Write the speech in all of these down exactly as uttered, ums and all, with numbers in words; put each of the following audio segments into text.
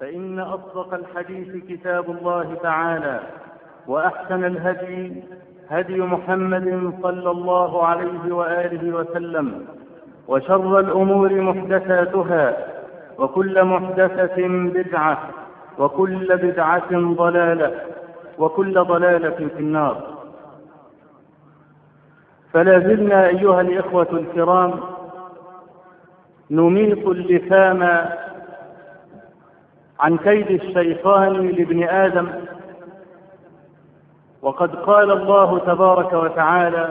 فإن أصدق الحديث كتاب الله تعالى، وأحسن الهدي هدي محمد صلى الله عليه وآله وسلم، وشر الأمور محدثاتها، وكل محدثة بدعة، وكل بدعة ضلالة، وكل ضلالة في النار. فلا زلنا أيها الإخوة الكرام نميط اللثام عن كيد الشيطان لابن آدم، وقد قال الله تبارك وتعالى: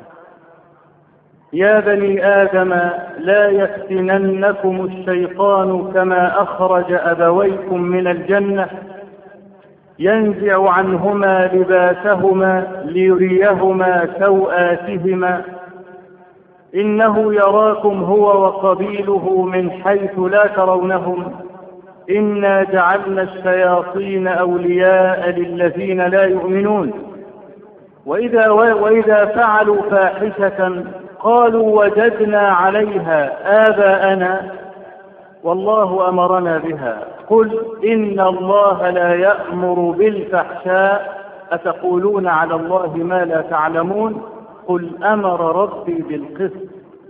يا بني آدم لا يفتننكم الشيطان كما أخرج أبويكم من الجنة ينزع عنهما لباسهما ليريهما سوآتهما إنه يراكم هو وقبيله من حيث لا ترونهم إنا جعلنا الشياطين أولياء للذين لا يؤمنون وإذا, وإذا فعلوا فاحشة قالوا وجدنا عليها آباءنا والله أمرنا بها قل إن الله لا يأمر بالفحشاء أتقولون على الله ما لا تعلمون قل أمر ربي بالقسط.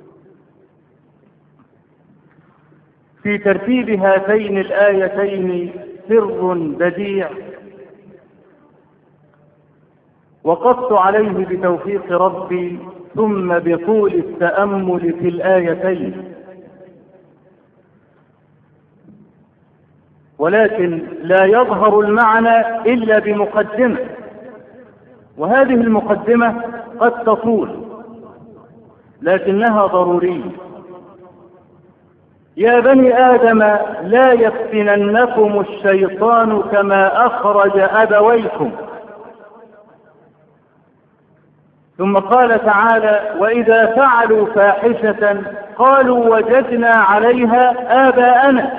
في ترتيب هاتين الآيتين سر بديع وقفت عليه بتوفيق ربي ثم بطول التأمل في الآيتين، ولكن لا يظهر المعنى إلا بمقدمة، وهذه المقدمة قد تطول لكنها ضرورية. يا بني آدم لا يفتننكم الشيطان كما أخرج أبويكم، ثم قال تعالى: وإذا فعلوا فاحشة قالوا وجدنا عليها آباءنا.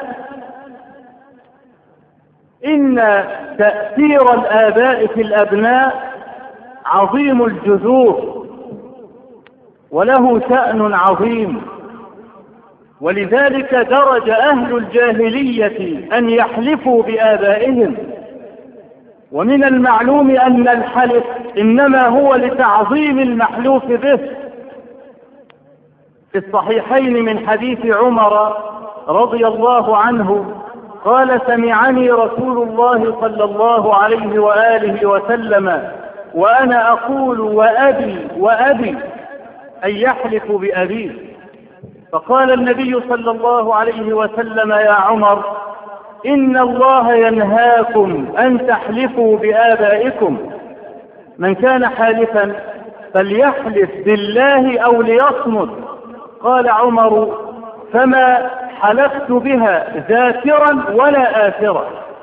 إن تأثير الآباء في الأبناء عظيم الجذور وله شأن عظيم، ولذلك درج أهل الجاهلية أن يحلفوا بآبائهم، ومن المعلوم أن الحلف إنما هو لتعظيم المحلوف به. في الصحيحين من حديث عمر رضي الله عنه قال: سمعني رسول الله صلى الله عليه وآله وسلم وأنا أقول وأبي وأبي، أي يحلف بأبيه. فقال النبي صلى الله عليه وسلم: يا عمر إن الله ينهاكم أن تحلفوا بآبائكم، من كان حالفا فليحلف بالله أو ليصمت. قال عمر: فما حلفت بها ذاكرا ولا آثرا.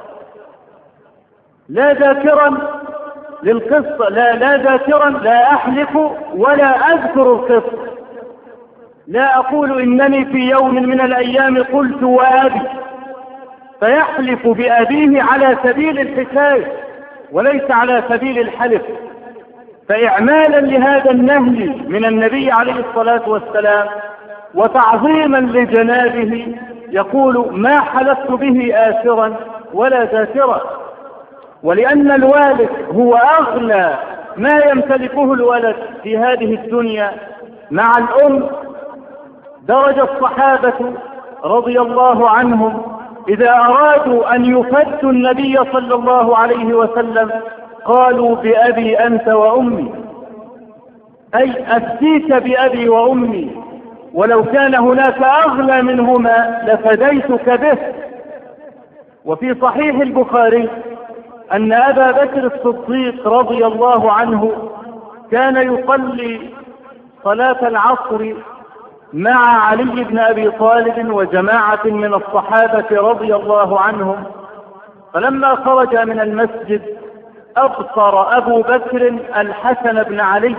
لا ذاكرا للقصة، لا لا ذاكرا لا أحلف ولا أذكر القصة، لا أقول إنني في يوم من الأيام قلت وأبي، فيحلف بأبيه على سبيل الحكاية وليس على سبيل الحلف. فإعمالا لهذا النهي من النبي عليه الصلاة والسلام وتعظيما لجنابه يقول: ما حلفت به آثرا ولا ذاكرا. ولأن الوالد هو أغلى ما يمتلكه الولد في هذه الدنيا مع الأم، درج الصحابة رضي الله عنهم إذا أرادوا أن يفتوا النبي صلى الله عليه وسلم قالوا: بأبي أنت وأمي، أي أفتيك بأبي وأمي، ولو كان هناك أغلى منهما لفديتك به. وفي صحيح البخاري أن أبا بكر الصديق رضي الله عنه كان يصلي صلاة العصر مع علي بن أبي طالب وجماعة من الصحابة رضي الله عنهم، فلما خرج من المسجد أبصر أبو بكر الحسن بن علي،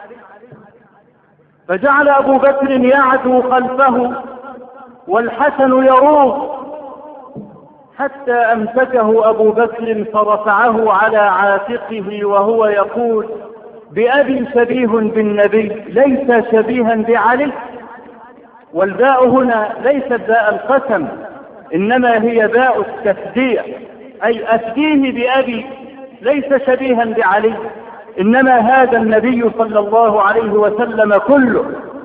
فجعل أبو بكر يعدو خلفه والحسن يروض، حتى أمسكه أبو بكر فرفعه على عاتقه وهو يقول: بأبي شبيه بالنبي ليس شبيها بعلي. والباء هنا ليست باء القسم، إنما هي باء التفدية، أي أفديه بأبي، ليس شبيها بعلي، إنما هذا النبي صلى الله عليه وسلم كله.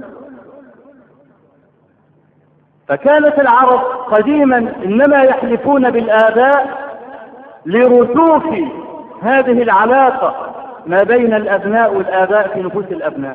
فكانت العرب قديما إنما يحلفون بالآباء لرسوخ هذه العلاقة ما بين الأبناء والآباء في نفوس الأبناء.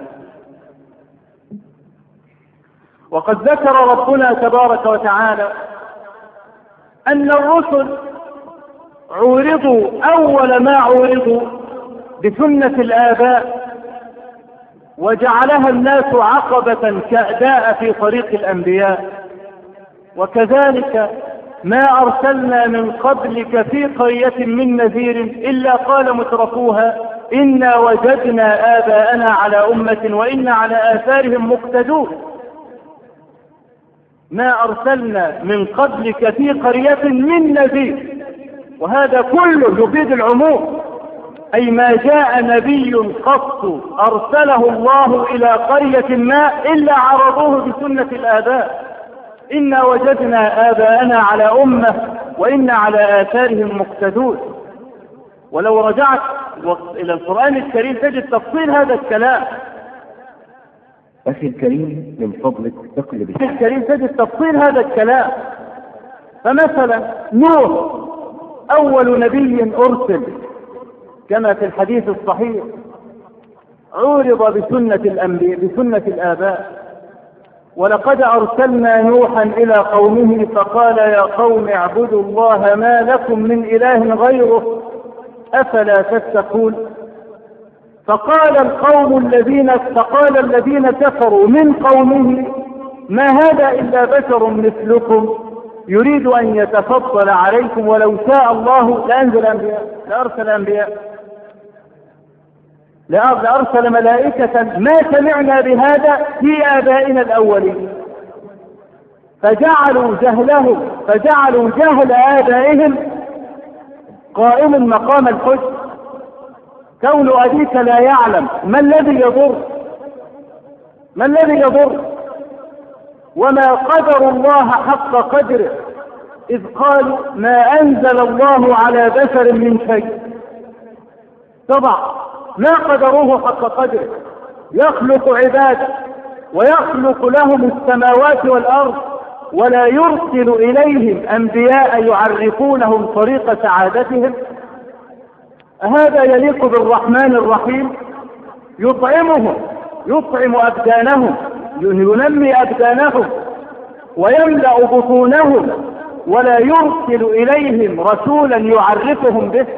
وقد ذكر ربنا تبارك وتعالى أن الرسل عورضوا أول ما عورضوا بسنة الآباء، وجعلها الناس عقبة كأداء في طريق الأنبياء. وكذلك ما أرسلنا من قبلك في قرية من نذير إلا قال مترفوها إنا وجدنا آباءنا على أمة وإنا على آثارهم مقتدون. ما أرسلنا من قبلك في قرية من نذير، وهذا كله يفيد العموم، أي ما جاء نبي قط أرسله الله إلى قرية ما إلا عرضوه بسنة الآباء، إنا وجدنا آباءنا على أمة وإنا على آثارهم مقتدون. ولو رجعت إلى القرآن الكريم تجد تفصيل هذا الكلام. أخي الكريم من فضلك اقلب أخي الكريم تجد تفصيل هذا الكلام. فمثلا نوح أول نبي أرسل كما في الحديث الصحيح، عورض بسنة الأنبياء بسنة الآباء. ولقد أرسلنا نوحا إلى قومه فقال يا قوم اعبدوا الله ما لكم من إله غيره أفلا تتقون. فقال القوم الذين فقال الذين كفروا من قومه ما هذا إلا بشر مثلكم يريد أن يتفضل عليكم ولو شاء الله لأنزل أنبياء لأرسل أنبياء لأرسل ملائكة ما سمعنا بهذا في آبائنا الأولين. فجعلوا جهلهم فجعلوا جهل آبائهم قائم مقام الحج. كون أبيك لا يعلم ما الذي يضر ما الذي يضر وما قدر الله حق قدره إذ قالوا ما أنزل الله على بشر من شيء. طبعا ما قدروه حق قدره، يخلق عباده ويخلق لهم السماوات والأرض ولا يرسل إليهم أنبياء يعرفونهم طريق سعادتهم. هذا يليق بالرحمن الرحيم؟ يطعمهم يطعم أبدانهم ينمي أبدانهم ويملأ بطونهم ولا يرسل إليهم رسولا يعرفهم به.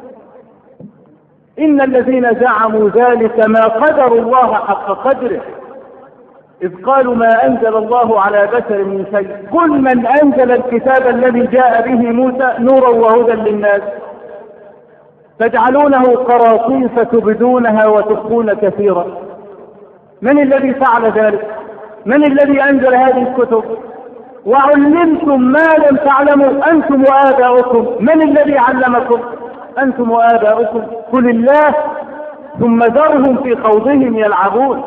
إن الذين زعموا ذلك ما قدروا الله حق قدره إذ قالوا ما أنزل الله على بشر من شيء. قل من أنزل الكتاب الذي جاء به موسى نورا وهدى للناس تجعلونه قراطيس تبدونها وتخفون كثيرا. من الذي فعل ذلك؟ من الذي أنزل هذه الكتب؟ وعلمتم ما لم تعلموا أنتم وآباؤكم. من الذي علمكم؟ أنتم وآباؤكم. قل الله ثم ذرهم في خوضهم يلعبون.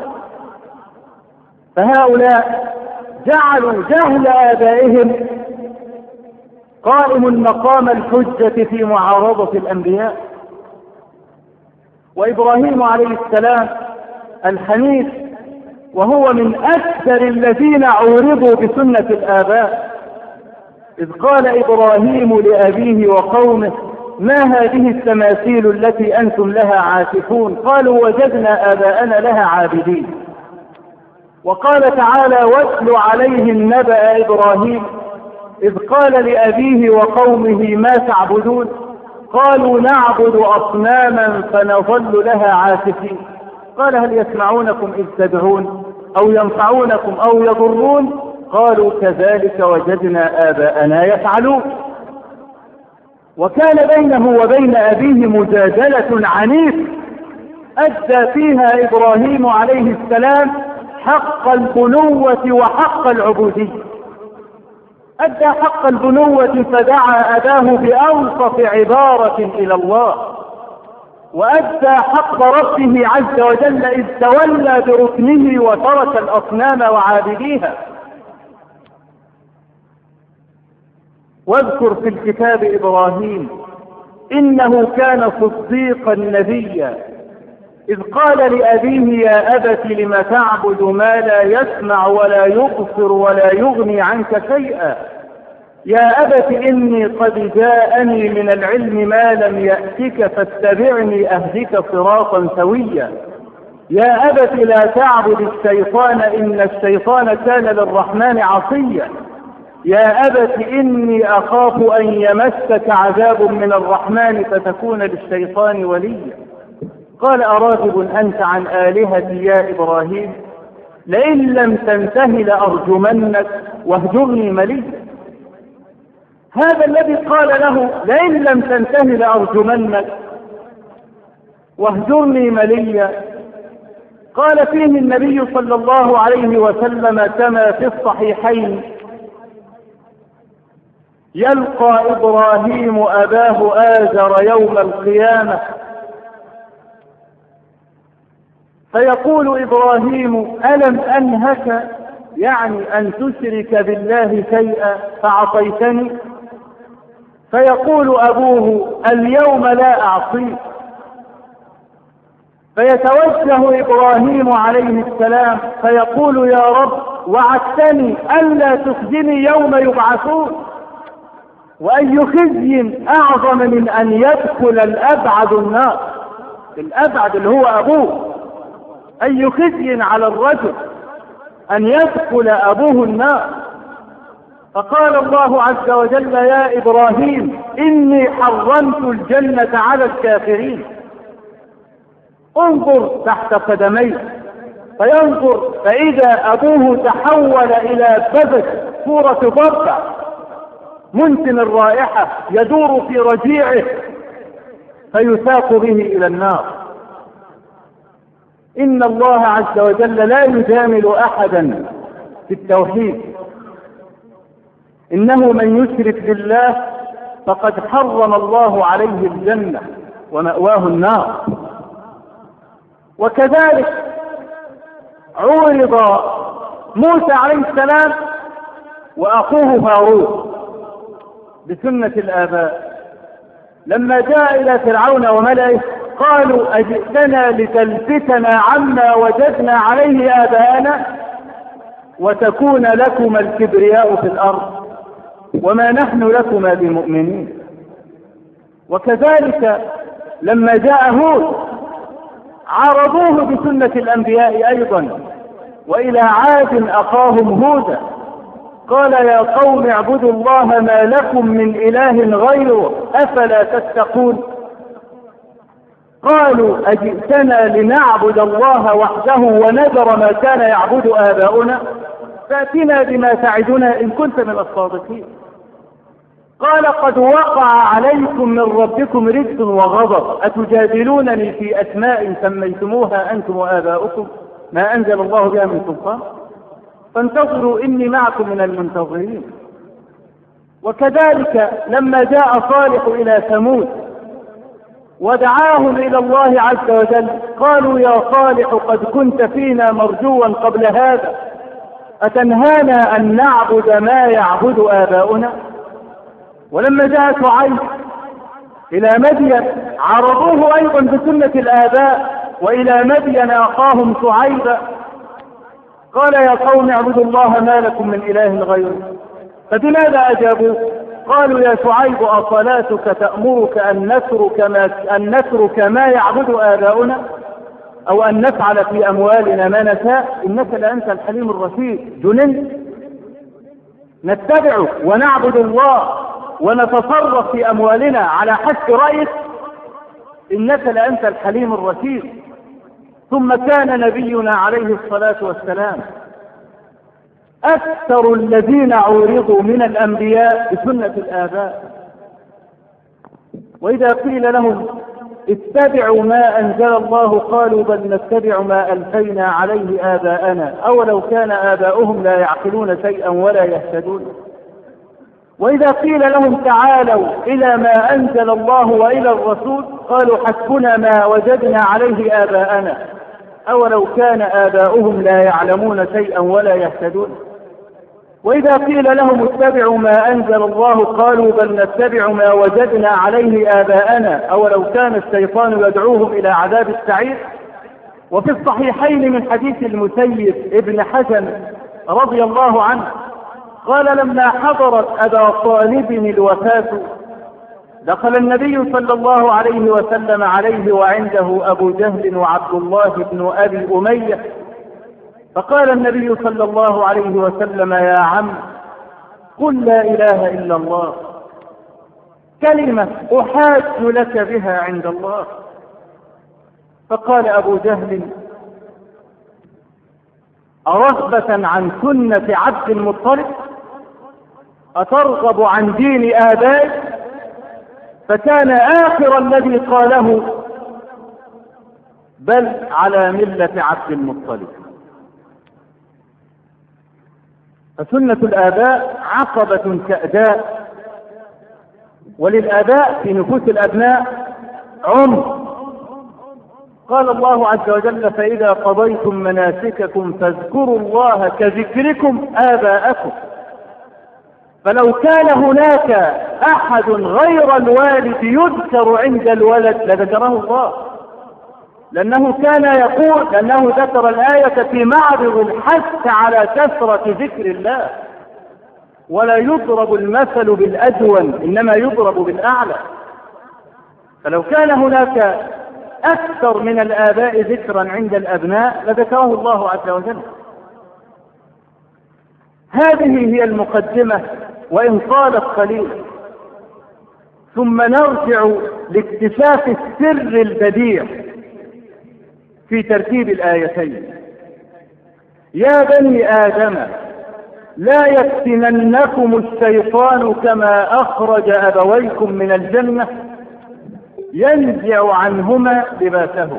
فهؤلاء جعلوا جهل آبائهم قائم مقام الحجة في معارضة الأنبياء. وإبراهيم عليه السلام الحنيف وهو من أكثر الذين عورضوا بسنة الآباء، إذ قال إبراهيم لأبيه وقومه ما هذه التماثيل التي أنتم لها عاكفون؟ قالوا وجدنا آباءنا لها عابدين. وقال تعالى واتل عليهم نبأ إبراهيم إذ قال لأبيه وقومه ما تعبدون؟ قالوا نعبد أصناما فنظل لها عاكفين. قال هل يسمعونكم إذ تدعون أو ينفعونكم أو يضرون؟ قالوا كذلك وجدنا آباءنا يفعلون. وكان بينه وبين أبيه مجادلة عنيفة أدى فيها إبراهيم عليه السلام حق البنوة وحق العبودية. أدى حق البنوة فدعا أباه بأوصف عبارة إلى الله، وأدى حق ربه عز وجل إذ تولى بركنه وترك الأصنام وعابديها. واذكر في الكتاب إبراهيم إنه كان صديقا نبيا إذ قال لأبيه يا أبت لم تعبد ما لا يسمع ولا يبصر ولا يغني عنك شيئا يا أبت إني قد جاءني من العلم ما لم يأتك فاتبعني أهدك صراطا سويا يا أبت لا تعبد الشيطان إن الشيطان كان للرحمن عصيا يا أبت إني أخاف أن يمسك عذاب من الرحمن فتكون للشيطان وليا قال أراغب أنت عن آلهتي يا إبراهيم لئن لم تنته لأرجمنك واهجرني مليا هذا الذي قال له لئن لم تنته لأرجمنك واهجرني مليا قال فيه النبي صلى الله عليه وسلم كما في الصحيحين يلقى إبراهيم أباه آزر يوم القيامة فيقول إبراهيم ألم أنهك يعني أن تشرك بالله شيئا فعصيتني فيقول أبوه اليوم لا أعصيك فيتوجه إبراهيم عليه السلام فيقول يا رب وعدتني ألا تخزني يوم يبعثون وأي خزي أعظم من أن يدخل الأبعد النار الأبعد اللي هو أبوه أي خزي على الرجل أن يدخل أبوه النار فقال الله عز وجل يا إبراهيم إني حرمت الجنة على الكافرين انظر تحت قدميه فينظر فإذا أبوه تحول إلى بذك صورة ضبع منتن الرائحة يدور في رجيعه فيساق به إلى النار إن الله عز وجل لا يجامل أحدا في التوحيد إنه من يشرك بالله فقد حرم الله عليه الجنة ومأواه النار وكذلك عورض موسى عليه السلام وأخوه هارون بسنة الآباء لما جاء إلى فرعون وملئه قالوا أجئتنا لتلفتنا عما وجدنا عليه آباءنا وتكون لكما الكبرياء في الأرض وما نحن لكما بمؤمنين وكذلك لما جاء هود عارضوه بسنة الأنبياء أيضا وإلى عاد أخاهم هودا قال يا قوم اعبدوا الله ما لكم من إله غيره أفلا تتقون قالوا أجئتنا لنعبد الله وحده ونذر ما كان يعبد آباؤنا فأتنا بما تعدنا إن كنت من الصادقين قال قد وقع عليكم من ربكم رجس وغضب أتجادلونني في أسماء سميتموها أنتم وآباؤكم ما أنزل الله بها من سلطان فانتظروا إني معكم من المنتظرين وكذلك لما جاء صالح إلى ثمود ودعاهم إلى الله عز وجل قالوا يا صالح قد كنت فينا مرجوا قبل هذا أتنهانا أن نعبد ما يعبد آباؤنا ولما جاء شعيب إلى مدين عرضوه أيضا بسنة الآباء وإلى مدين أخاهم شعيبا قال يا قوم اعبدوا الله ما لكم من إله غيره فبماذا أجابوا قالوا يا شعيب أصلاتك تأمرك أن نترك ما, أن نترك ما يعبد آباؤنا أو أن نفعل في أموالنا ما نشاء إنك لأنت الحليم الرشيد جننت نتبعك ونعبد الله ونتصرف في أموالنا على حسب رأيك إنك لأنت الحليم الرشيد ثم كان نبينا عليه الصلاة والسلام أكثر الذين عورضوا من الأنبياء بسنة الآباء وإذا قيل لهم اتبعوا ما أنزل الله قالوا بل نتبع ما ألفينا عليه آباءنا أولو كان آباؤهم لا يعقلون شيئا ولا يهتدون وإذا قيل لهم تعالوا إلى ما أنزل الله وإلى الرسول قالوا حسبنا ما وجدنا عليه آباءنا أولو كان آباؤهم لا يعلمون شيئا ولا يهتدون وإذا قيل لهم اتبعوا ما أنزل الله قالوا بل نتبع ما وجدنا عليه آباءنا أولو كان الشيطان يدعوهم إلى عذاب السعير. وفي الصحيحين من حديث المسيب ابن حزن رضي الله عنه قال لما حضرت أبا طالب الوفاة دخل النبي صلى الله عليه وسلم عليه وعنده أبو جهل وعبد الله بن أبي أمية، فقال النبي صلى الله عليه وسلم يا عم قل لا إله إلا الله كلمة أحاج لك بها عند الله. فقال أبو جهل أرغبة عن سنة عبد المطلب أترغب عن دين آبائك؟ فكان آخر الذي قاله بل على ملة عبد المطلب. فسنة الآباء عقبة كأداء، وللآباء في نفوس الأبناء عمر. قال الله عز وجل فإذا قضيتم مناسككم فاذكروا الله كذكركم آباءكم. فلو كان هناك أحد غير الوالد يذكر عند الولد لذكره الله، لأنه كان يقول لأنه ذكر الآية في معرض الحث على كثرة ذكر الله. ولا يضرب المثل بالأدون إنما يضرب بالأعلى. فلو كان هناك أكثر من الآباء ذكرا عند الأبناء لذكره الله عز وجل. هذه هي المقدمة وإن طالت قليلا، ثم نرجع لاكتشاف السر البديع في ترتيب الآيتين. يا بني آدم لا يفتننكم الشيطان كما أخرج أبويكم من الجنة ينزع عنهما لباسهم.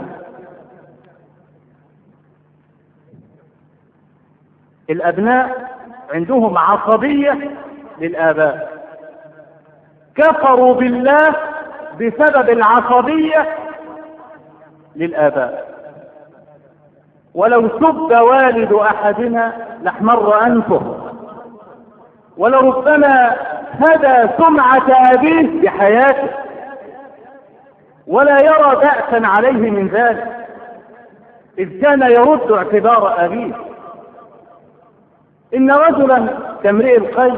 الأبناء عندهم عصبية للآباء، كفروا بالله بسبب العصبية للآباء. ولو سب والد أحدنا لاحمر أنفه، ولربما هدى سمعة أبيه بحياته ولا يرى بأسا عليه من ذلك، إذ كان يرد اعتبار أبيه. إن رجلا كامرئ القيس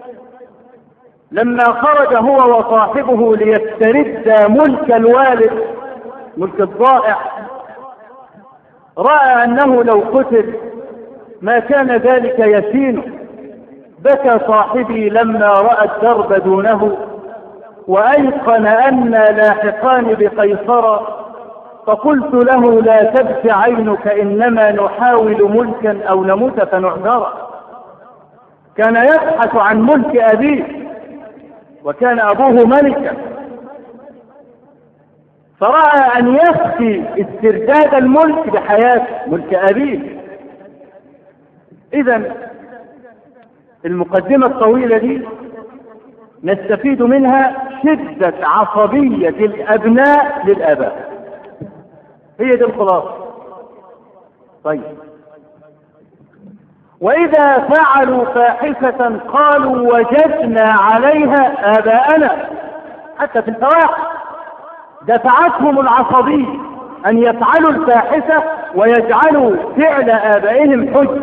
لما خرج هو وصاحبه ليسترد ملك الوالد، ملك الضائع، رأى أنه لو قتل ما كان ذلك يسينه. بكى صاحبي لما رأى الدرب دونه وأيقن أنا لاحقان بقيصر، فقلت له لا تبكي عينك إنما نحاول ملكا أو نموت فنعذر. كان يبحث عن ملك أبيه وكان أبوه ملكا، فرأى أن يخفي استرداد الملك بحياة ملك أبيه. إذن المقدمة الطويلة دي نستفيد منها شدة عصبية الأبناء للآباء، هي دي الخلاصة. طيب، وإذا فعلوا فاحشة قالوا وجدنا عليها آباءنا. حتى في الفواحش دفعتهم العصبية أن يفعلوا الفاحشة ويجعلوا فعل آبائهم حج،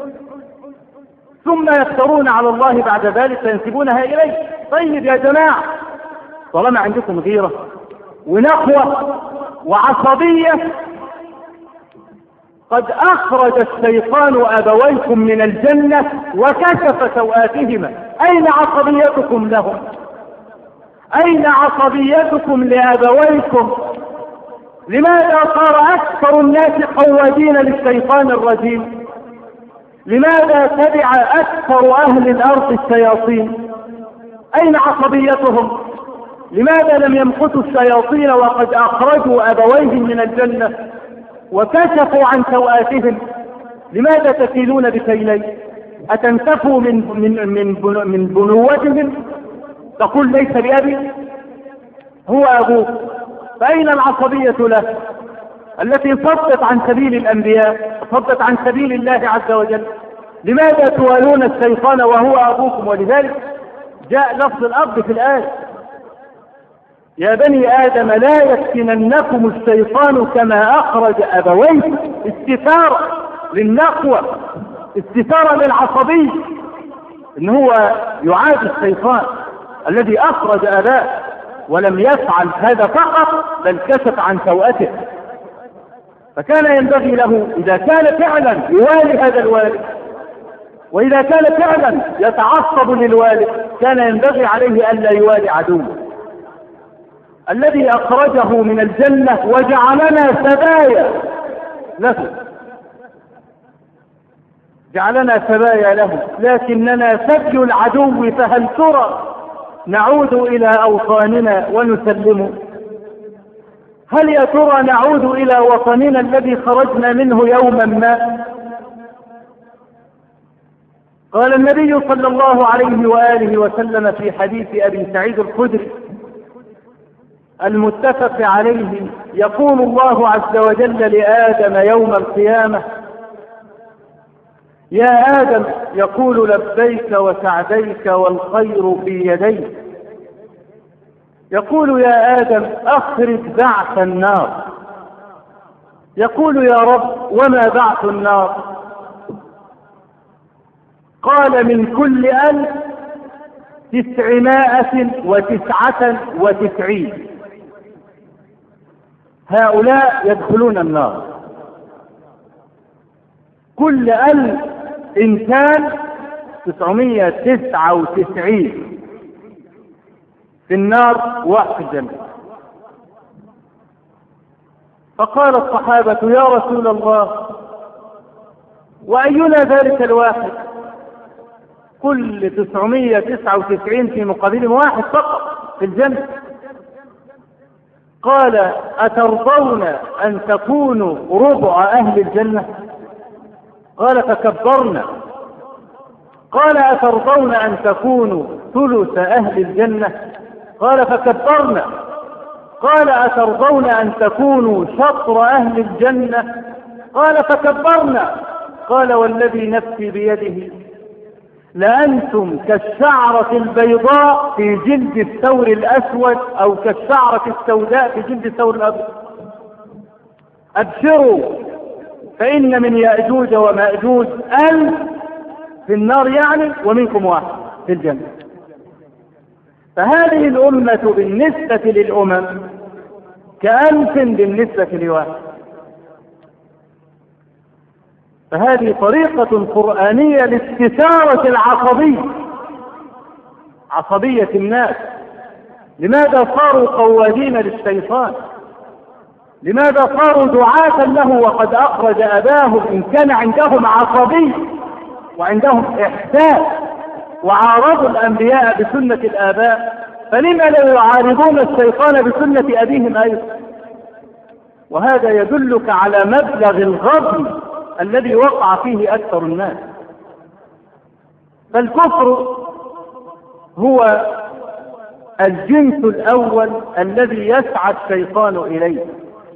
ثم يفترون على الله بعد ذلك فينسبونها إليه. طيب يا جماعة، طالما عندكم غيرة ونخوة وعصبية، قد أخرج الشيطان أبويكم من الجنة وكشف سوآتهما، أين عصبيتكم لهم؟ أين عصبيتكم لأبويكم؟ لماذا صار أكثر الناس قوادين للشيطان الرجيم؟ لماذا تبع أكثر أهل الأرض الشياطين؟ أين عصبيتهم؟ لماذا لم يمقتوا الشياطين وقد أخرجوا أبويهم من الجنة وكشفوا عن سوآتهم؟ لماذا تكيلون بكيلين؟ أتنتفوا من من من من بنوتهم؟ تقول ليس بأبي، هو أبوك. فأين العصبية له التي صدت عن سبيل الأنبياء، صدت عن سبيل الله عز وجل؟ لماذا توالون الشيطان وهو أبوكم؟ ولذلك جاء لفظ الأب في الآية: يا بني آدم لا يفتننكم الشيطان كما أخرج أبويكم. استثارة للنقوة، استثارة للعصبية، إن هو يعاد الشيطان الذي أخرج أباه، ولم يفعل هذا فقط بل كشف عن سوءته. فكان ينبغي له إذا كان فعلا يوالي هذا الوالد، وإذا كان فعلا يتعصب للوالد، كان ينبغي عليه ألا يوالي عدوه الذي أخرجه من الجنة وجعلنا سبايا له، جعلنا سبايا له، لكننا سبي العدو، فهل ترى نعود إلى أوطاننا ونسلم؟ هل يا ترى نعود إلى وطننا الذي خرجنا منه يوما ما؟ قال النبي صلى الله عليه وآله وسلم في حديث أبي سعيد الخدري المتفق عليه: يقول الله عز وجل لآدم يوم القيامة: يا آدم، يقول لبيك وسعديك والخير في يديك. يقول يا آدم أخرج بعث النار. يقول يا رب وما بعث النار؟ قال من كل ألف تسعمائة وتسعة وتسعين، هؤلاء يدخلون النار. كل ألف إنسان تسعمائة وتسعة وتسعين في النار، واحد في الجنة. فقال الصحابة: يا رسول الله، وأينا ذلك الواحد؟ كل تسعمائة وتسعة وتسعين في مقابل واحد فقط في الجنة. قال: أترضون أن تكونوا ربع أهل الجنة؟ قال: فكبرنا. قال: أترضون أن تكونوا ثلث أهل الجنة؟ قال: فكبرنا. قال: أترضون أن تكونوا شطر أهل الجنة؟ قال: فكبرنا. قال: والذي نفسي بيده لأنتم كالشعرة البيضاء في جلد الثور الأسود، أو كالشعرة السوداء في جلد الثور الأبيض. أبشروا، فإن من يأجوج ومأجوج ألف في النار يعني، ومنكم واحد في الجنة. فهذه الأمة بالنسبة للأمم كألف بالنسبة لواحد. فهذه طريقة قرآنية لاستثارة العصبية، عصبية الناس. لماذا صاروا قوادين للشيطان؟ لماذا صاروا دعاة له وقد أخرج أباهم؟ إن كان عندهم عصبية وعندهم إحساس وعارضوا الأنبياء بسنة الآباء، فلما لا يعارضون الشيطان بسنة أبيهم أيضا؟ وهذا يدلك على مبلغ الغبن الذي وقع فيه أكثر الناس. فالكفر هو الجنس الأول الذي يسعى الشيطان إليه.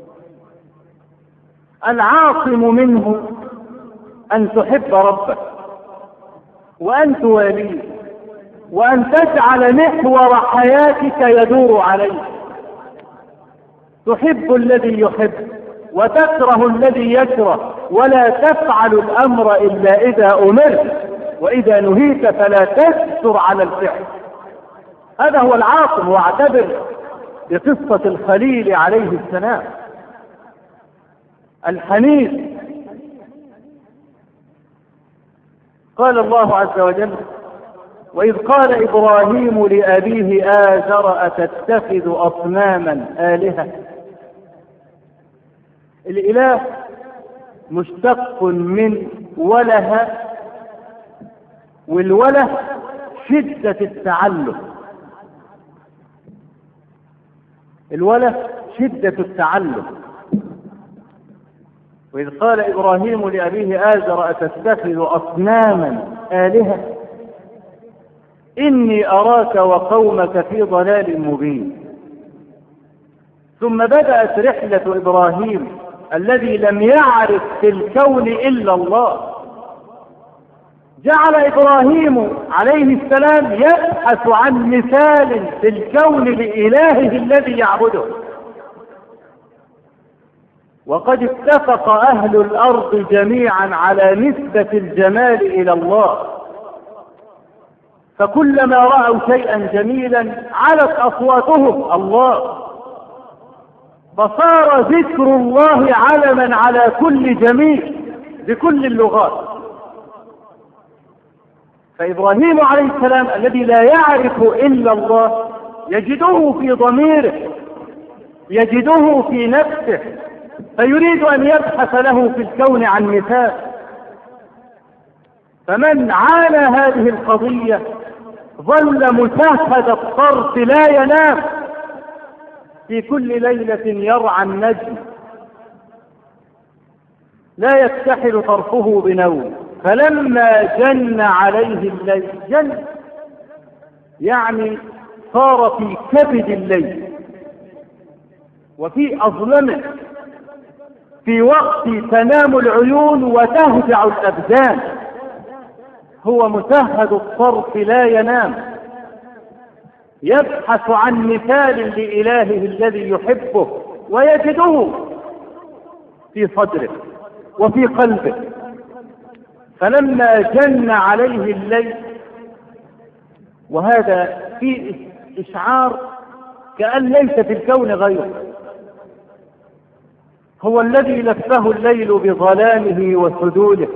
العاصم منه أن تحب ربك، وأن تواليه، وأن تجعل محور حياتك يدور عليه. تحب الذي يحب وتكره الذي يكره، ولا تفعل الأمر إلا إذا أمرت، وإذا نهيت فلا تجسر على الفعل. هذا هو العاصم. واعتبر بقصة الخليل عليه السلام الحنيف. قال الله عز وجل: وإذ قال إبراهيم لأبيه آزر أتتخذ أصناما آلهة. الإله مشتق من وله، والوله شدة التعلق. الوله شدة التعلق. وإذ قال إبراهيم لأبيه آزر أتتخذ أصناما آلهة إني أراك وقومك في ضلال مبين. ثم بدأت رحلة إبراهيم الذي لم يعرف في الكون إلا الله، جعل إبراهيم عليه السلام يبحث عن مثال في الكون لإلهه الذي يعبده، وقد اتفق أهل الأرض جميعا على نسبة الجمال إلى الله، فكلما رأوا شيئا جميلا علت أصواتهم الله، فصار ذكر الله علما على كل جميل بكل اللغات. فإبراهيم عليه السلام الذي لا يعرف إلا الله يجده في ضميره، يجده في نفسه، فيريد أن يبحث له في الكون عن مثال. فمن عانى هذه القضية ظل متهد الطرف لا ينام، في كل ليلة يرعى النجم لا يكتحل طرفه بنوم. فلما جن عليه الليل، جن يعني صار في كبد الليل وفي أظلمه، في وقت تنام العيون وتهجع الأبدان، هو متهد الطرف لا ينام، يبحث عن مثال لإلهه الذي يحبه ويجده في صدره وفي قلبه. فلما جن عليه الليل، وهذا فيه إشعار كأن ليس في الكون غيره، هو الذي لفه الليل بظلامه وسدوله،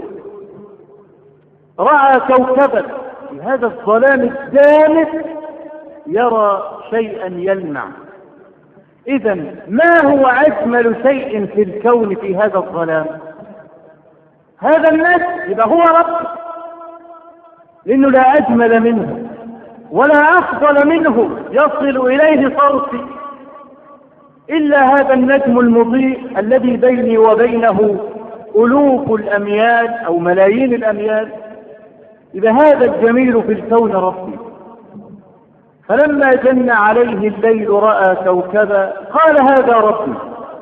رأى كوكبا في هذا الظلام الدامس يرى شيئا يلمع. إذن ما هو أجمل شيء في الكون في هذا الظلام؟ هذا النجم، يبقى هو رب، لأنه لا أجمل منه ولا أفضل منه يصل إليه صوتي إلا هذا النجم المضيء الذي بيني وبينه ألوف الأميال أو ملايين الأميال. إذا هذا الجميل في الكون ربي. فلما جن عليه الليل رأى كوكبا قال هذا ربي.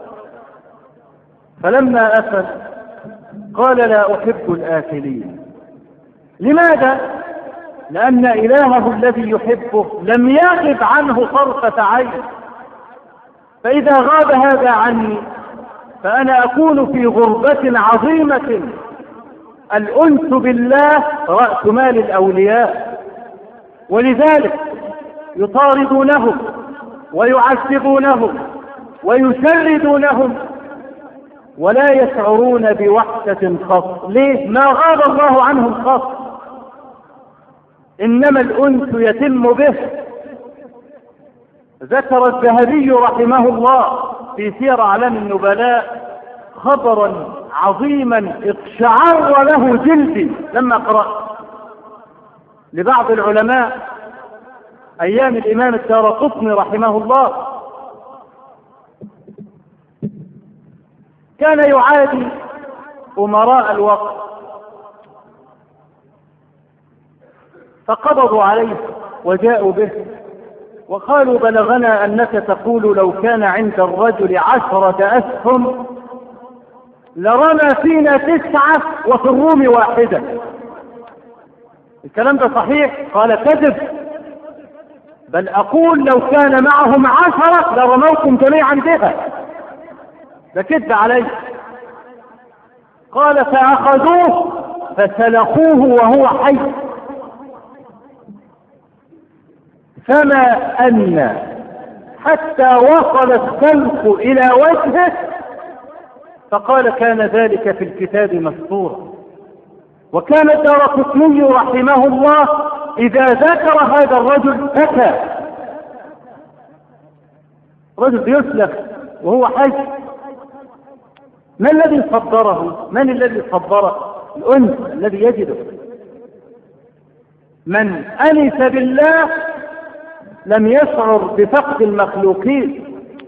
فلما أفل قال لا أحب الآفلين. لماذا؟ لأن إلهه الذي يحبه لم يغب عنه طرفة عين، فإذا غاب هذا عني فأنا أكون في غربة عظيمة. الأنس بالله رأس مال الأولياء، ولذلك يطاردونهم ويعذبونهم ويشردونهم ولا يشعرون بوحشة خاصة. ليه؟ ما غاب الله عنهم خاصة، إنما الأنس يتم به. ذكر الذهبي رحمه الله في سير أعلام النبلاء خبرا عظيما اقشعر له جلدي لما قرأت لبعض العلماء أيام الإمام الدارقطني رحمه الله. كان يعادي أمراء الوقت فقبضوا عليه وجاءوا به وقالوا بلغنا أنك تقول لو كان عند الرجل عشرة أسهم لرمى فينا تسعة وفي الروم واحدة. الكلام ده صحيح؟ قال كذب، بل أقول لو كان معهم عشرة لرموكم جميعا بها. ده كذب عليه. قال فأخذوه فسلخوه وهو حي، فما أن حتى وصل السلخ إلى وجهه، فقال كان ذلك في الكتاب مسطورا. وكان الدارقطني رحمه الله إذا ذكر هذا الرجل بكى. رجل يسلخ وهو حي. ما الذي صبره؟ من الذي صبره؟ الأنس الذي يجده. من أنس بالله لم يشعر بفقد المخلوقين،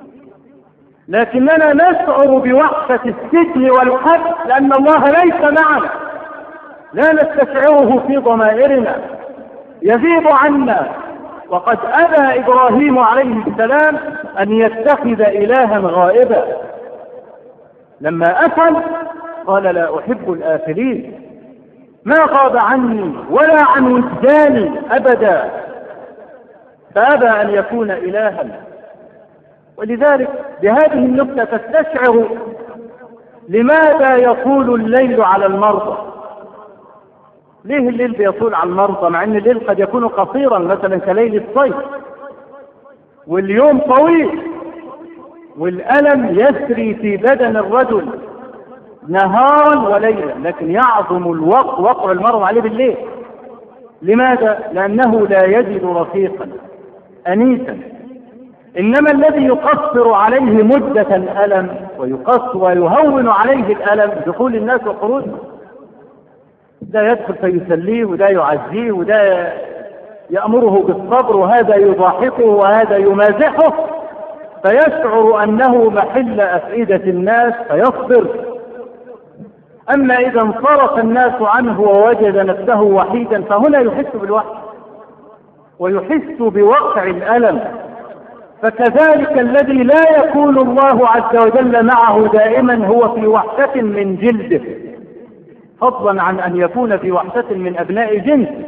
لكننا نشعر بوحشة السجن والحبس لأن الله ليس معنا، لا نستشعره في ضمائرنا، يغيب عنا. وقد أبى إبراهيم عليه السلام أن يتخذ إلها غائبا. لما أفل قال لا أحب الآفلين. ما غاب عني ولا عن وجداني أبدا، فأبى أن يكون إلها. ولذلك بهذه النكتة تستشعر لماذا يطول الليل على المرضى. ليه الليل بيطول على المرضى مع أن الليل قد يكون قصيرا مثلا كليل الصيف، واليوم طويل، والألم يسري في بدن الرجل نهارا وليلا، لكن يعظم الوقع وقع المرض عليه بالليل. لماذا؟ لأنه لا يجد رفيقا أنيسا. إنما الذي يقصر عليه مدة الألم ويقص ويهون عليه الألم دخول الناس وخروج، ده يدخل فيسليه وده يعزيه وده يأمره بالصبر وهذا يضاحكه وهذا يمازحه، فيشعر أنه محل أفئدة الناس فيصبر. أما إذا انصرف الناس عنه ووجد نفسه وحيدا فهنا يحس بالوحد ويحس بوقع الألم. فكذلك الذي لا يكون الله عز وجل معه دائما هو في وحشة من جلده، فضلا عن أن يكون في وحشة من أبناء جنسه.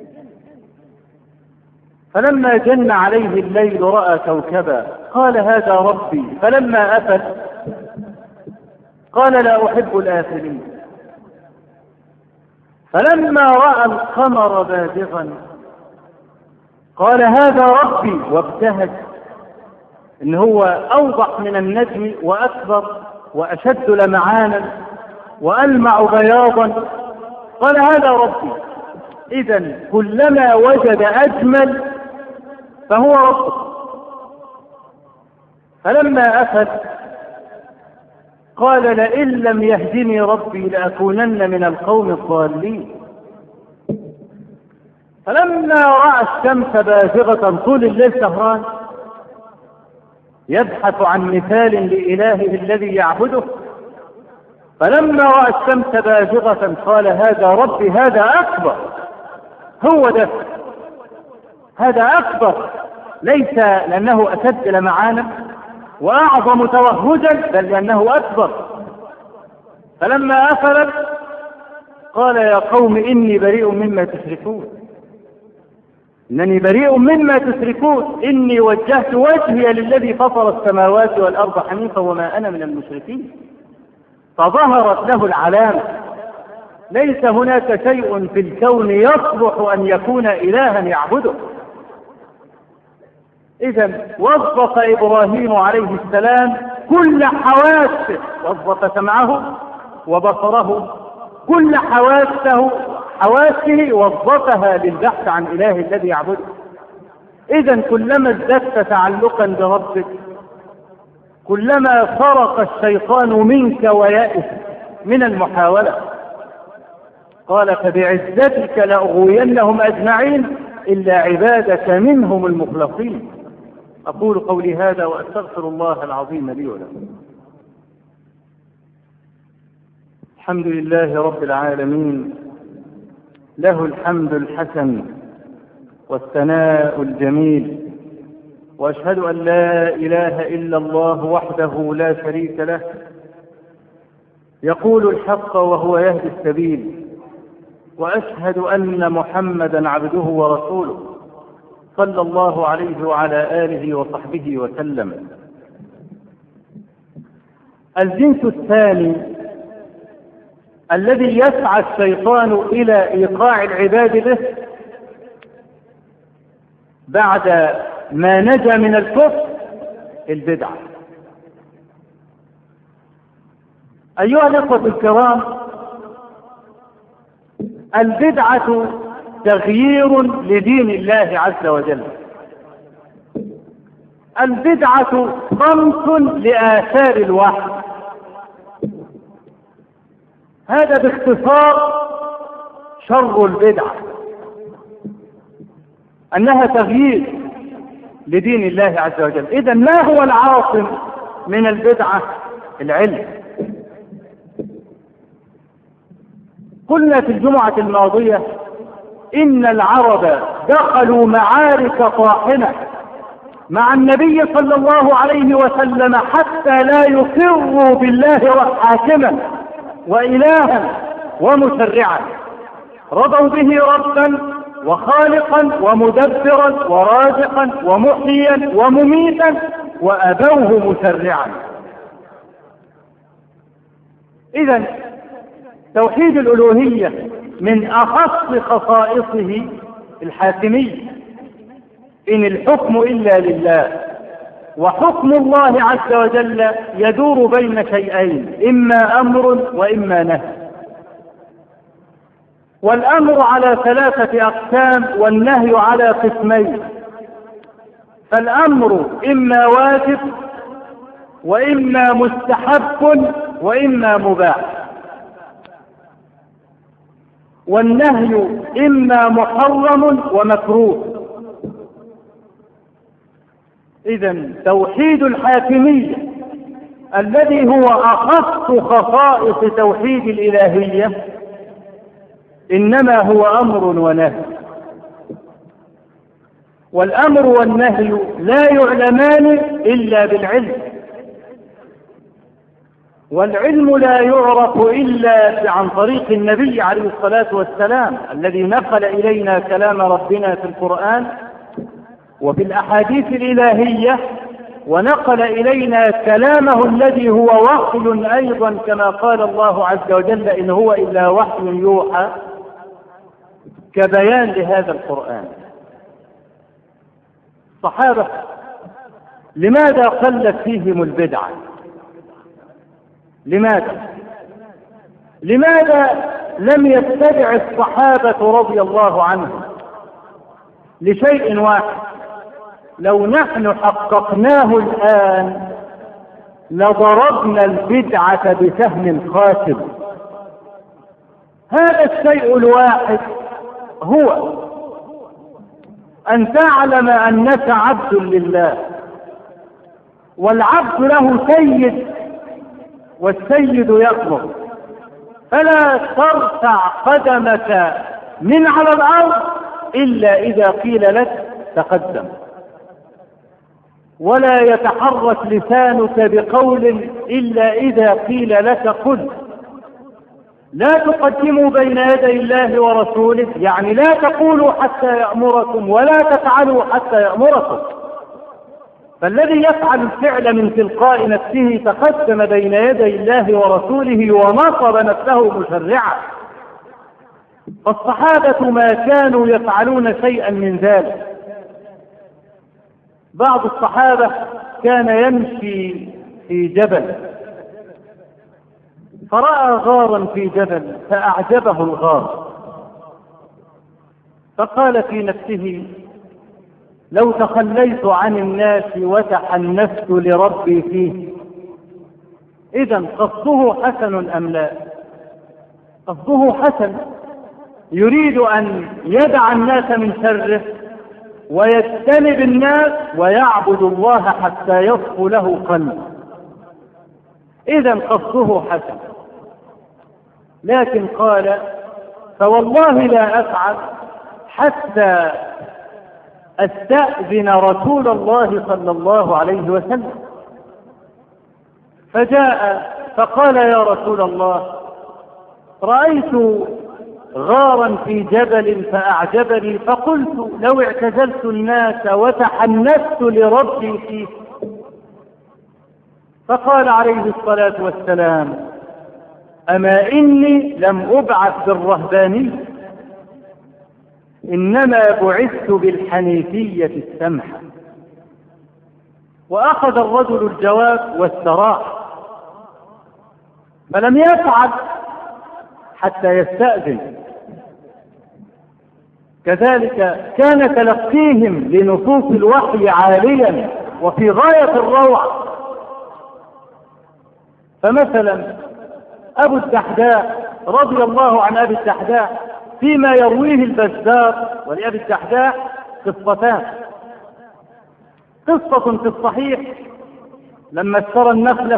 فلما جن عليه الليل رأى كوكبا قال هذا ربي، فلما أفل قال لا أحب الآفلين. فلما رأى القمر بازغا قال هذا ربي، وابتهج إن هو أوضح من النجم وأكبر وأشد لمعانا وألمع بياضا، قال هذا ربي. إذن كلما وجد أجمل فهو ربه. فلما أفل قال لئن لم يهدني ربي لأكونن من القوم الضالين. فلما رأى الشمس بازغة طول الليل سهران يبحث عن مثال لإلهه الذي يعبده، فلما رأى الشمس بازغة قال هذا ربي، هذا أكبر، هو ده، هذا أكبر، ليس لأنه أشد لمعانا وأعظم توهجا بل لأنه أكبر. فلما أفلت قال يا قوم إني بريء مما تشركون، إنني بريء مما تشركون، إني وجهت وجهي للذي فطر السماوات والأرض حنيفا وما أنا من المشركين. فظهرت له العلامة، ليس هناك شيء في الكون يصلح أن يكون إلها يعبده. إذن وظف إبراهيم عليه السلام كل حواسه، وظف سمعه وبصره، كل حواسه حواسه وظفها للبحث عن إله الذي يعبده. إذن كلما ازددت تعلقا بربك كلما فرق الشيطان منك ويأس من المحاولة. قال فبعزتك لأغوينهم أجمعين إلا عبادك منهم المخلصين. أقول قولي هذا وأستغفر الله العظيم لي ولكم. الحمد لله رب العالمين، له الحمد الحسن والثناء الجميل، وأشهد أن لا إله إلا الله وحده لا شريك له، يقول الحق وهو يهدي السبيل، وأشهد أن محمدا عبده ورسوله صلى الله عليه وعلى آله وصحبه وسلم. الجنس الثاني الذي يسعى الشيطان إلى إيقاع العباد به بعد ما نجا من الكفر البدعة. أيها الأخوة الكرام، البدعة تغيير لدين الله عز وجل. البدعة خمس لآثار الوحي. هذا باختصار شر البدعة، أنها تغيير لدين الله عز وجل. إذن ما هو العاصم من البدعة؟ العلم. قلنا في الجمعة الماضية إن العرب دخلوا معارك طاحنة مع النبي صلى الله عليه وسلم حتى لا يقروا بالله حاكما وإلها ومشرعا. رضوا به ربا وخالقا ومدبرا ورازقا ومحييا ومميتا وأبوه مشرعا. إذن توحيد الألوهية من أخص خصائصه الحاكمية، إن الحكم إلا لله، وحكم الله عز وجل يدور بين شيئين، إما أمر وإما نهي. والأمر على ثلاثة أقسام والنهي على قسمين. فالأمر إما واجب وإما مستحب وإما مباح، والنهي إما محرم ومكروه. إذن توحيد الحاكمية الذي هو أخص خصائص توحيد الإلهية إنما هو أمر ونهي، والأمر والنهي لا يعلمان إلا بالعلم، والعلم لا يعرف إلا عن طريق النبي عليه الصلاة والسلام الذي نقل إلينا كلام ربنا في القرآن وفي الأحاديث الإلهية، ونقل إلينا كلامه الذي هو وحي أيضا كما قال الله عز وجل إن هو إلا وحي يوحى، كبيان لهذا القرآن. الصحابة لماذا قلت فيهم البدعة؟ لماذا؟ لماذا لم يتبع الصحابة رضي الله عنهم لشيء واحد لو نحن حققناه الآن لضربنا البدعة بسهم خاسر. هذا الشيء الواحد هو أن تعلم أنك عبد لله، والعبد له سيد والسيد يأمر، فلا ترفع قدمك من على الأرض إلا إذا قيل لك تقدم، ولا يتحرك لسانك بقول إلا إذا قيل لك قل. لا تقدموا بين يدي الله ورسوله، يعني لا تقولوا حتى يأمركم ولا تفعلوا حتى يأمركم. فالذي يفعل الفعل من تلقاء نفسه تقدم بين يدي الله ورسوله ونصب نفسه مشرعا. فالصحابة ما كانوا يفعلون شيئا من ذلك. بعض الصحابة كان يمشي في جبل فرأى غارا في جبل فأعجبه الغار، فقال في نفسه لو تخليت عن الناس وتحنفت لربي فيه. إذن قصده حسن أم لا؟ قصده حسن، يريد أن يدع الناس من شره ويجتنب الناس ويعبد الله حتى يصفو له قلب. إذن قصده حسن، لكن قال فوالله لا أفعل حتى أستأذن رسول الله صلى الله عليه وسلم. فجاء فقال يا رسول الله رأيت غارا في جبل فأعجبني فقلت لو اعتزلت الناس وتحنست لربي فيه. فقال عليه الصلاة والسلام أما إني لم أبعث بالرهبانية، إنما بعثت بالحنيفية السمحة. وأخذ الرجل الجواب واستراح، فلم يفعل حتى يستأذن. كذلك كان تلقيهم لنصوص الوحي عاليا وفي غاية الروعة. فمثلا أبو الدحداء رضي الله عن أبي الدحداء فيما يرويه البزار، ولأبي الدحداء قصتان: قصة في الصحيح لما اشترى النخلة،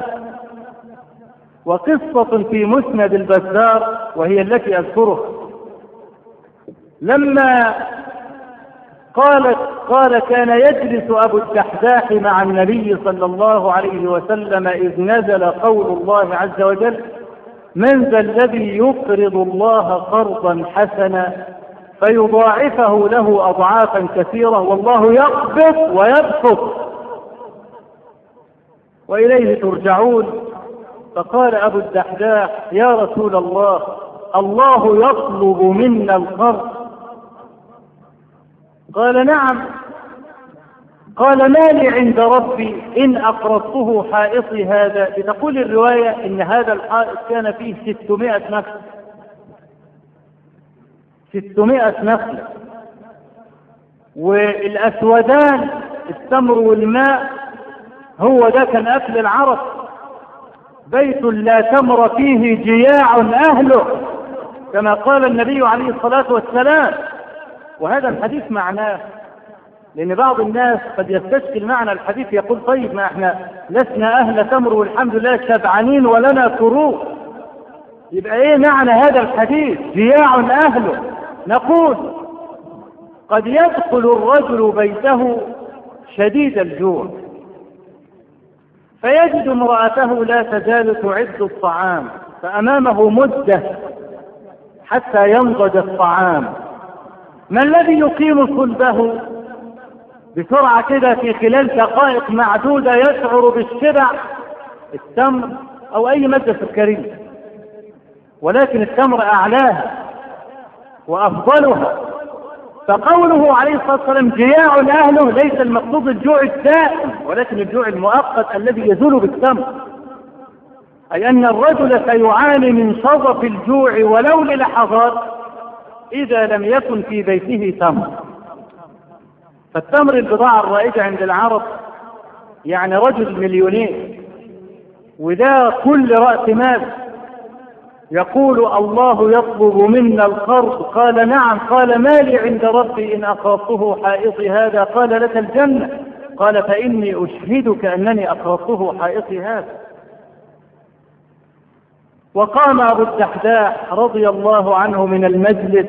وقصة في مسند البزار وهي التي أذكرها لما قالت قال كان يجلس أبو الدحداح مع النبي صلى الله عليه وسلم إذ نزل قول الله عز وجل من ذا الذي يقرض الله قرضا حسنا فيضاعفه له أضعافا كثيرة والله يقبض ويبسط وإليه ترجعون. فقال أبو الدحداح يا رسول الله الله يطلب منا القرض؟ قال نعم. قال ما لي عند ربي إن أقرضته حائطي هذا. بتقول الرواية إن هذا الحائط كان فيه ستمائة نخلة، ستمائة نخلة، والأسودان التمر والماء هو ده كان أكل العرب. بيت لا تمر فيه جياع أهله كما قال النبي عليه الصلاة والسلام. وهذا الحديث معناه، لأن بعض الناس قد يستشكل معنى الحديث يقول طيب ما احنا لسنا أهل تمر والحمد لله شبعانين ولنا كروب، يبقى ايه معنى هذا الحديث جياع أهله؟ نقول قد يدخل الرجل بيته شديد الجوع فيجد امرأته لا تزال تعد الطعام، فأمامه مدة حتى ينضج الطعام. ما الذي يقيم صلبه بسرعة كده في خلال دقائق معدودة يشعر بالشبع؟ التمر أو أي مادة سكرية، ولكن التمر أعلاها وأفضلها. فقوله عليه الصلاة والسلام جياع أهله ليس المقصود الجوع الدائم، ولكن الجوع المؤقت الذي يزول بالتمر، أي أن الرجل سيعاني من شظف الجوع ولو للحظات إذا لم يكن في بيته تمر. فالتمر البضاعة الرائجة عند العرب، يعني رجل مليونير وده كل رأس مال يقول الله يطلب منا القرض. قال نعم. قال ما لي عند ربي إن أقرضته حائطي هذا؟ قال لك الجنة. قال فإني أشهدك أنني أقرضته حائطي هذا. وقام أبو الدحداح رضي الله عنه من المجلس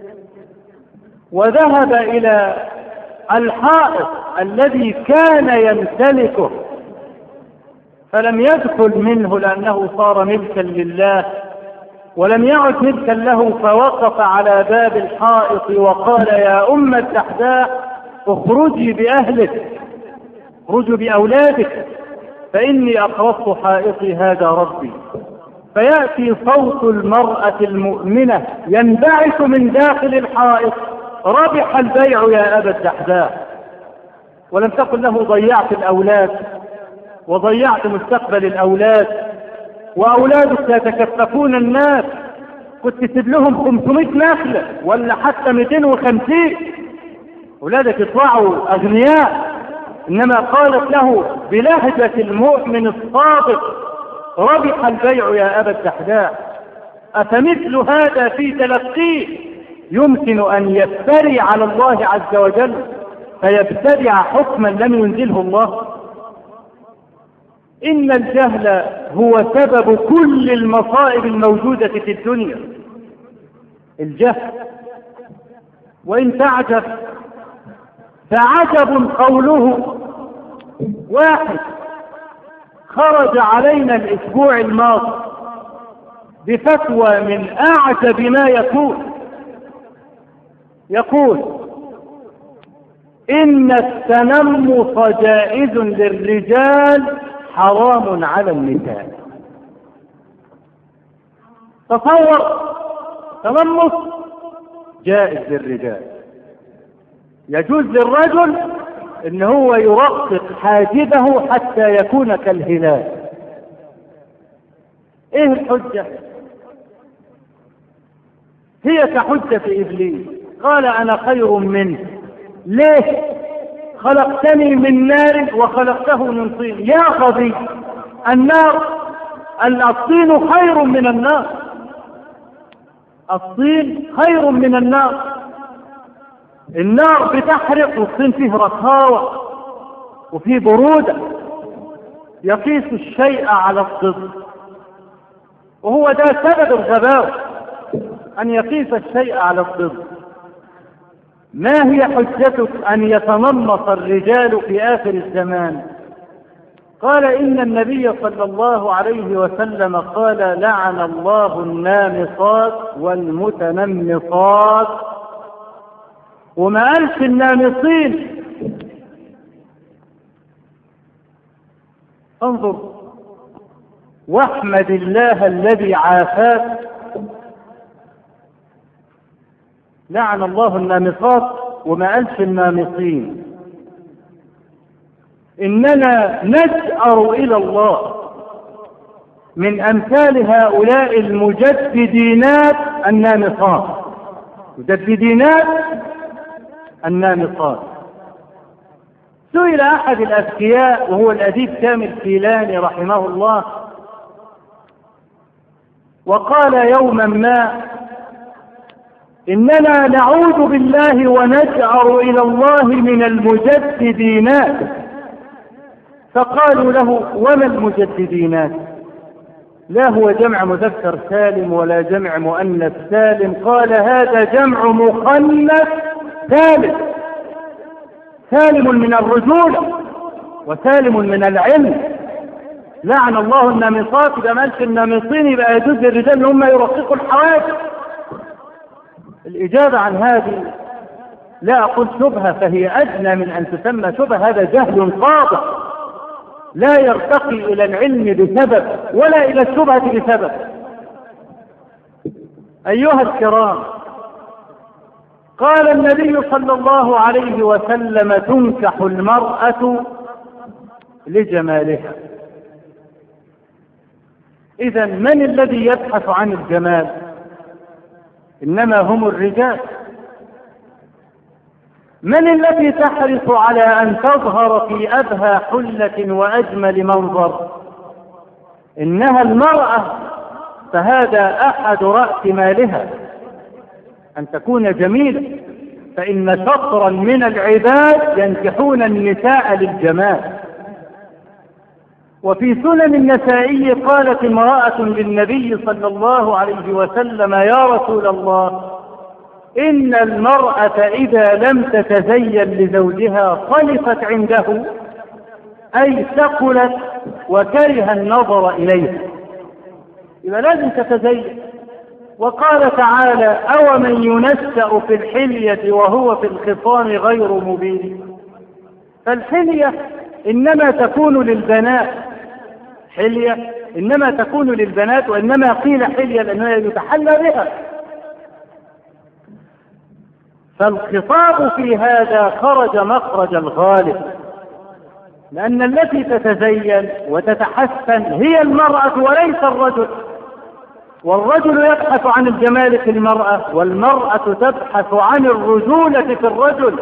وذهب إلى الحائط الذي كان يمتلكه، فلم يدخل منه لأنه صار ملكا لله ولم يعد ملكا له، فوقف على باب الحائط وقال يا أم الدحداح اخرجي بأهلك، اخرجي بأولادك، فإني أقرضت حائطي هذا ربي. فيأتي صوت المرأة المؤمنة ينبعث من داخل الحائط ربح البيع يا أبا الدحداح. ولم تقل له ضيعت الأولاد وضيعت مستقبل الأولاد وأولادك يتكففون الناس، كنت تسيب لهم خمسمائة نخلة ولا حتى مئتين وخمسين، أولادك يطلعوا أغنياء. إنما قالت له بلهجة المؤمن الصادق ربح البيع يا أبا الدحداح. أفمثل هذا في تلقيه يمكن أن يفتري على الله عز وجل فيبتدع حكما لم ينزله الله؟ إن الجهل هو سبب كل المصائب الموجودة في الدنيا، الجهل. وإن تعجب فعجب قوله واحد خرج علينا الأسبوع الماضي بفتوى من أعجب ما يكون، يقول إن التنمص جائز للرجال حرام على النساء. تصور، تنمص جائز للرجال، يجوز للرجل ان هو يرقق حاجبه حتى يكون كالهلال. ايه الحجة؟ هي كحجة ابليس، قال انا خير منه. ليه؟ خلقتني من نار وخلقته من طين. يا غبي، النار الطين خير من النار، الطين خير من النار. النار بتحرق والطين فيه رخاوة وفيه برودة. يقيس الشيء على الضد، وهو ده سبب الغباء أن يقيس الشيء على الضد. ما هي حجتك أن يتنمص الرجال في آخر الزمان قال إن النبي صلى الله عليه وسلم قال لعن الله النامصات والمتنمصات، وما قالش النامصين. انظر، واحمد الله الذي عافاك. لعن الله النامصات وما قالش النامصين. إننا نجأر إلى الله من أمثال هؤلاء المجددينات النامصات، مجددينات النامصات. سئل أحد الأذكياء وهو الأديب كامل كيلاني رحمه الله، وقال يوما ما: إننا نعوذ بالله ونجأر إلى الله من المجددينات. فقالوا له: وما المجددينات؟ لا هو جمع مذكر سالم ولا جمع مؤنث سالم. قال: هذا جمع مخنث سالم، سالم من الرجولة وسالم من العلم. لعن الله النامصات، إذا ما قالش النامصين يبقى يجوز للرجال ان هم يرققوا الحواجب. الإجابة عن هذه لا أقول شبهة، فهي أدنى من أن تسمى شبهة. هذا جهل قاطع لا يرتقي إلى العلم بسبب ولا إلى الشبهة بسبب. أيها الكرام، قال النبي صلى الله عليه وسلم: تنكح المرأة لجمالها. إذا من الذي يبحث عن الجمال؟ إنما هم الرجال. من التي تحرص على أن تظهر في أبهى حلة وأجمل منظر؟ إنها المرأة، فهذا أحد رأس مالها أن تكون جميلة، فإن شطرا من العباد ينكحون النساء للجمال. وفي سنن النسائي قالت امرأة للنبي صلى الله عليه وسلم: يا رسول الله، إن المرأة إذا لم تتزين لزوجها خلفت عنده، أي ثقلت وكره النظر إليها. يبقى لازم تتزين. وقال تعالى: أومن ينشأ في الحلية وهو في الخصام غير مبين. فالحلية إنما تكون للبنات، حلية إنما تكون للبنات، وإنما قيل حلية لأنها يتحلى بها. فالخطاب في هذا خرج مخرج الغالب، لأن التي تتزين وتتحسن هي المرأة وليس الرجل. والرجل يبحث عن الجمال في المرأة، والمرأة تبحث عن الرجولة في الرجل.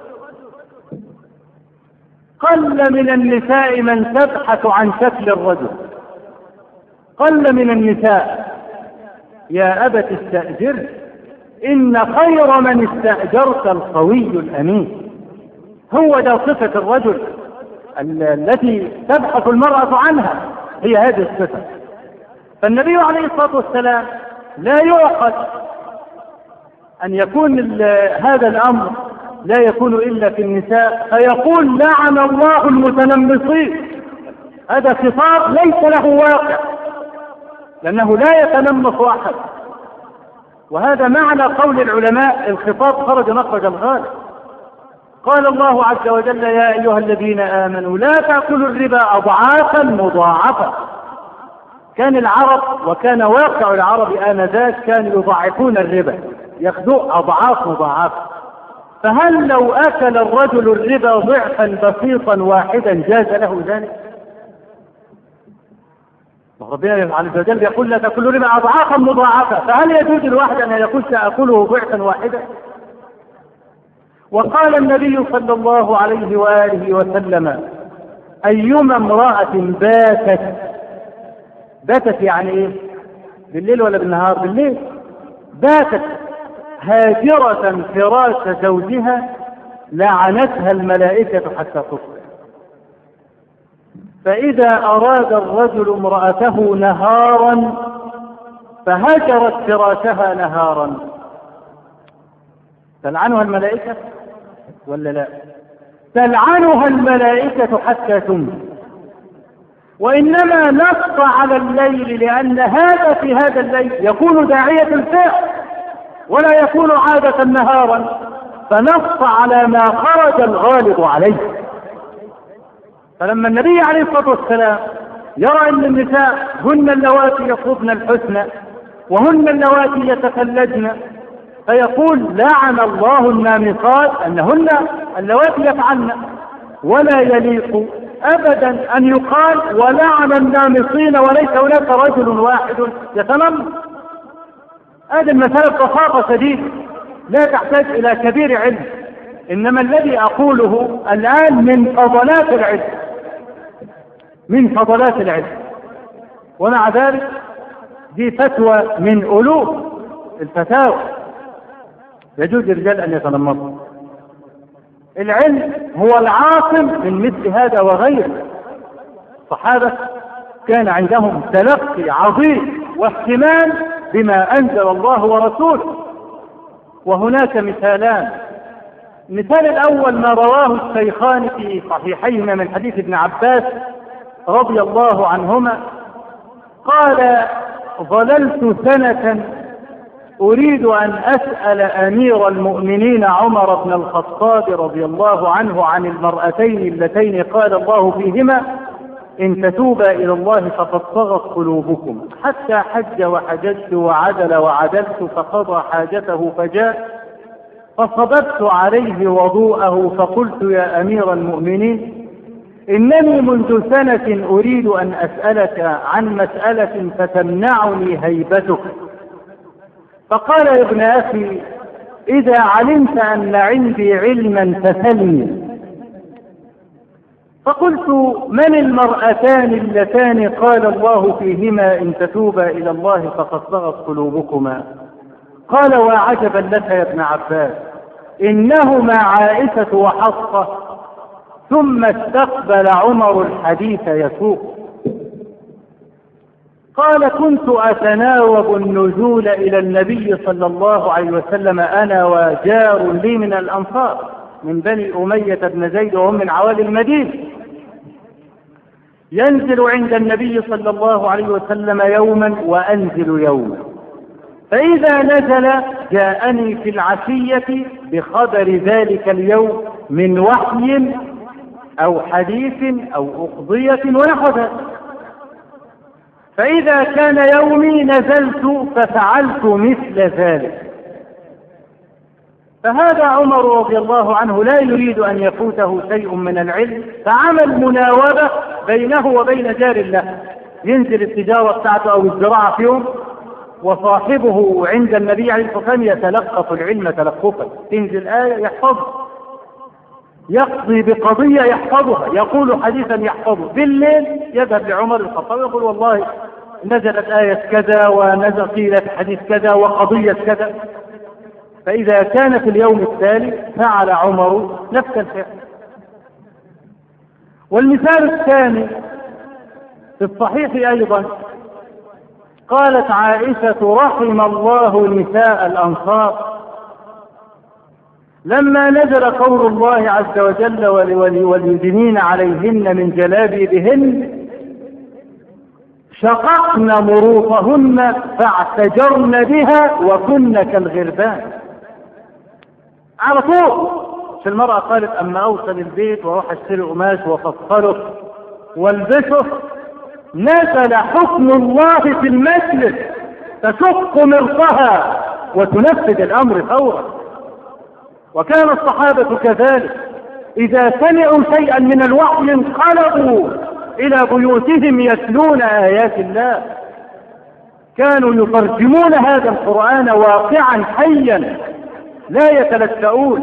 قل من النساء من تبحث عن شكل الرجل، قل من النساء. يا أبت استأجر، إن خير من استأجرت القوي الأمين. هو ده صفة الرجل التي تبحث المرأة عنها، هي هذه الصفة. فالنبي عليه الصلاة والسلام لا يعقل أن يكون هذا الأمر لا يكون إلا في النساء، فيقول: لعن الله المتنمصين. هذا خطاب ليس له واقع، لأنه لا يتنمص أحد. وهذا معنى قول العلماء: الخطاب خرج مخرج الغالب. قال الله عز وجل: يا أيها الذين آمنوا لا تأكلوا الربا أضعافا مضاعفة. كان العرب وكان واقع العرب آنذاك كانوا يضاعفون الربا، ياخذوا أضعاف مضاعفة. فهل لو أكل الرجل الربا ضعفا بسيطا واحدا جاز له ذلك؟ ربنا عز وجل يقول: لا تأكلوا الربا أضعافا مضاعفة. فهل يجوز الواحد أن يقول سأكله ضعفا واحدا؟ وقال النبي صلى الله عليه وآله وسلم: أيما امرأة باتت، باتت يعني إيه؟ بالليل ولا بالنهار؟ بالليل. باتت هاجرة فراش زوجها لعنتها الملائكة حتى تصبح. فإذا أراد الرجل امرأته نهارا فهجرت فراشها نهارا، تلعنها الملائكة ولا لا؟ تلعنها الملائكة حتى تمسي. وإنما نص على الليل لأن هذا في هذا الليل يكون داعية الفعل ولا يكون عادة نهارا، فنص على ما خرج الغالب عليه. فلما النبي عليه الصلاة والسلام يرى أن النساء هن اللواتي يطلبن الحسنى وهن اللواتي يتخلجن، فيقول لعن الله النامصات أنهن اللواتي يفعلن، ولا يليق أبدا أن يقال ولعن النامصين وليس هناك رجل واحد يتنمص. هذه المسألة ببساطة شديدة لا تحتاج إلى كبير علم، إنما الذي أقوله الآن من فضلات العلم من فضلات العلم ومع ذلك دي فتوى من ألوف الفتاوى يجوز للرجال أن يتنمطوا. العلم هو العاصم من مثل هذا وغيره. الصحابة كان عندهم تلقي عظيم واهتمام بما أنزل الله ورسوله. وهناك مثالان. المثال الأول ما رواه الشيخان في صحيحيهما من حديث ابن عباس رضي الله عنهما قال ظللت سنة أريد أن أسأل أمير المؤمنين عمر بن الخطاب رضي الله عنه عن المرأتين اللتين قال الله فيهما إن تتوبا إلى الله فقد صغت قلوبكم، حتى حج وحججت وعدل وعدلت فقضى حاجته فجاء فصببت عليه وضوءه فقلت يا أمير المؤمنين إنني منذ سنة أريد أن أسألك عن مسألة فتمنعني هيبتك، فقال يا ابن أخي إذا علمت أن عندي علما فسلني. فقلت من المرأتان اللتان قال الله فيهما إن تتوبا إلى الله فقد صغت قلوبكما؟ قال وعجبا لك يا ابن عباس إنهما عائشة وحفصة. ثم استقبل عمر الحديث يسوق. قال كنت أتناوب النزول إلى النبي صلى الله عليه وسلم أنا وجار لي من الأنصار من بني أمية بن زيد وهم من عوالي المدينة، ينزل عند النبي صلى الله عليه وسلم يوما وأنزل يوما، فإذا نزل جاءني في العشية بخبر ذلك اليوم من وحي أو حديث أو أقضية ونحو ذلك، فإذا كان يومي نزلت ففعلت مثل ذلك. فهذا عمر رضي الله عنه لا يريد أن يفوته شيء من العلم، فعمل مناوبة بينه وبين جار له، ينزل التجارة بتاعته أو الزراعة فيهم وصاحبه عند النبي عليه الصلاة والسلام يتلقف العلم تلقفا، تنزل آية يحفظها، يقضي بقضية يحفظها، يقول حديثا يحفظه. بالليل يذهب لعمر الخطاب يقول والله نزلت آية كذا ونزل قيل في حديث كذا وقضية كذا. فإذا كان في اليوم التالي فعل عمر نفس الفعل. والمثال الثاني في الصحيح أيضا قالت عائشة رحم الله نساء الأنصار لما نزل قول الله عز وجل وليدنين عليهن من جلابيبهن شققن مروطهن فاعتجرن بها وكن كالغربان. على طول في المرأة قالت أما أوصل البيت وأروح أشتري قماش وأفصله والبسه نزل حكم الله في المجلس تشق مرطها وتنفذ الأمر فورا. وكان الصحابة كذلك إذا سمعوا شيئا من الوحي انقلبوا إلى بيوتهم يتلون آيات الله، كانوا يترجمون هذا القرآن واقعا حيا لا يتلفؤون.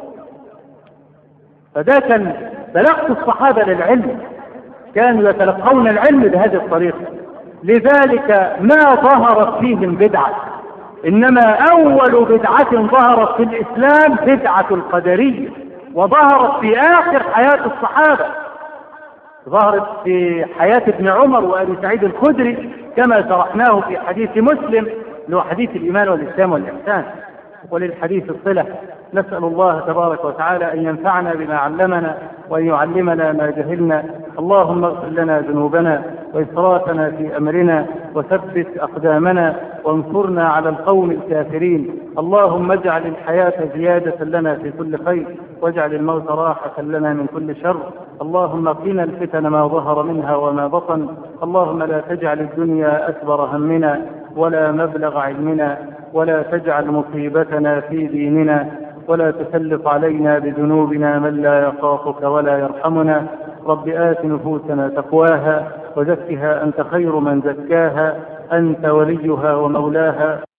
فده كان تلقي الصحابة للعلم، كانوا يتلقون العلم بهذه الطريقة. لذلك ما ظهرت فيهم بدعة، إنما أول بدعة ظهرت في الإسلام بدعة القدرية، وظهرت في آخر حياة الصحابة، ظهرت في حياة ابن عمر وأبي سعيد الخدري كما شرحناه في حديث مسلم اللي هو حديث الإيمان والإسلام والإحسان، وللحديث الصلة. نسأل الله تبارك وتعالى أن ينفعنا بما علمنا وأن يعلمنا ما جهلنا. اللهم اغفر لنا ذنوبنا وإسرافنا في أمرنا وثبت أقدامنا وانصرنا على القوم الكافرين. اللهم اجعل الحياة زيادة لنا في كل خير واجعل الموت راحة لنا من كل شر. اللهم قنا الفتن ما ظهر منها وما بطن. اللهم لا تجعل الدنيا أكبر همنا ولا مبلغ علمنا ولا تجعل مصيبتنا في ديننا ولا تسلط علينا بذنوبنا من لا يخافك ولا يرحمنا. رب آت نفوسنا تقواها وزكها أنت خير من زكاها أنت وليها ومولاها.